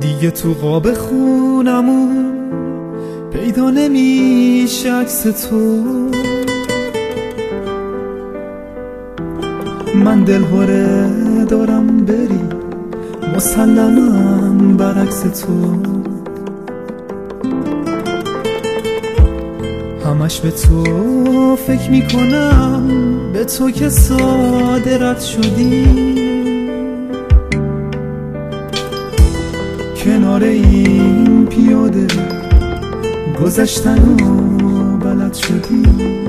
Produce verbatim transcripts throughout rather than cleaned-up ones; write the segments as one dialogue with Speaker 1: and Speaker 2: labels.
Speaker 1: دیگه تو قاب خونمون پیدا نمیشه عکس تو. من دلهوره دارم بری، مسلمم برعکس تو. همش به تو فکر میکنم، به تو که ساده رد شدی. کنار این پیاده گذشتن و بلد شدی.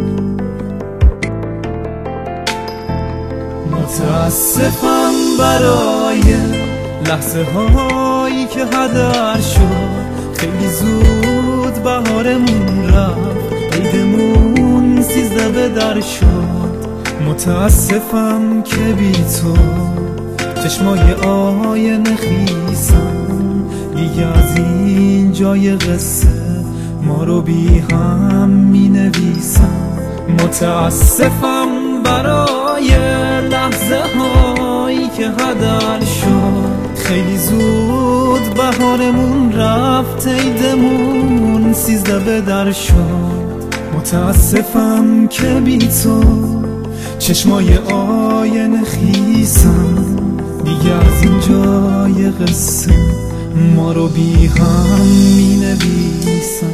Speaker 1: متاسفم برای لحظه هایی که هدر شد. خیلی زود بهارمون رفت، عیدمون سیزده به در شد. متاسفم که بی تو چشمای آینه خیسم. دیگه از این جای قصه ما رو بی هم می نویسم. متاسفم برای لحظه هایی که هدر شد. خیلی زود بهارمون رفت، عیدمون سیزده به در شد. متاسفم که بی تو چشمای آینه خیسم. دیگه از این جای قصه ما رو بی هم می نویسم.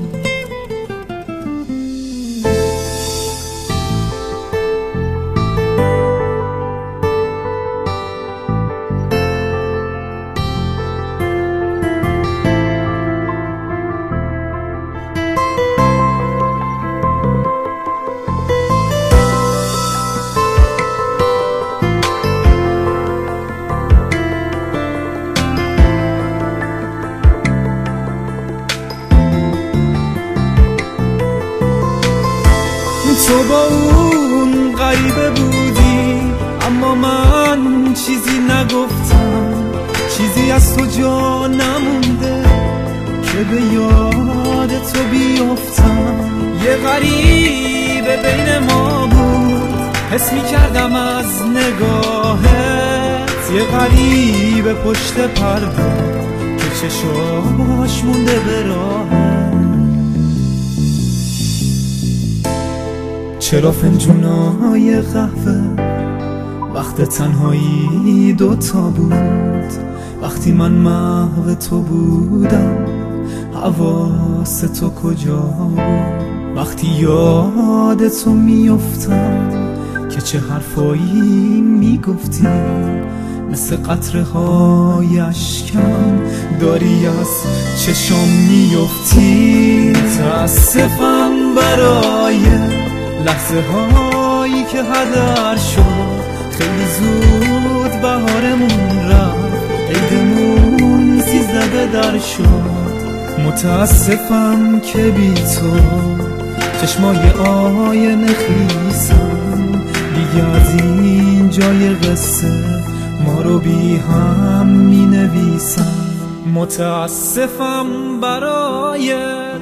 Speaker 1: تو با اون غریبه بودی، اما من چیزی نگفتم. چیزی از تو جا نمونده که به یاد تو بیفتم. یه غریبه بین ما بود، حس می کردم از نگاهت. یه غریبه پشت پرده که چشاش مونده به راهت. چرا فنجونای قهوه وقت تنهایی دوتا بود؟ وقتی من محو تو بودم حواس تو کجا بود؟ وقتی یاد تو میفتم که چه حرفایی میگفتی، مثل قطره های اشکم داری از چشم میفتی. متاسفم برای لحظه هایی که هدر شد. خیلی زود بهارمون رفت، عیدمون سیزده به در شد. متاسفم که بی تو چشمای آینه خیسم. دیگه از این جای قصه ما رو بی هم می نویسم. متاسفم برای